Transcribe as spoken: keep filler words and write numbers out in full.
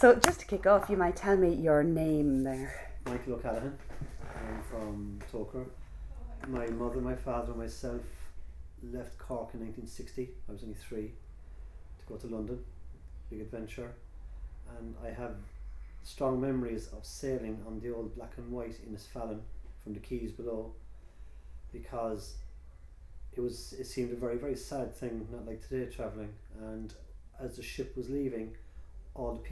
So just to kick off, you might tell me your name there. Michael O'Callaghan. I'm from Togher. My mother, my father and myself left Cork in nineteen sixty. I was only three, to go to London. Big adventure. And I have strong memories of sailing on the old black and white Innisfallen from the quays below, because it was it seemed a very very sad thing, not like today travelling. And as the ship was leaving, all the people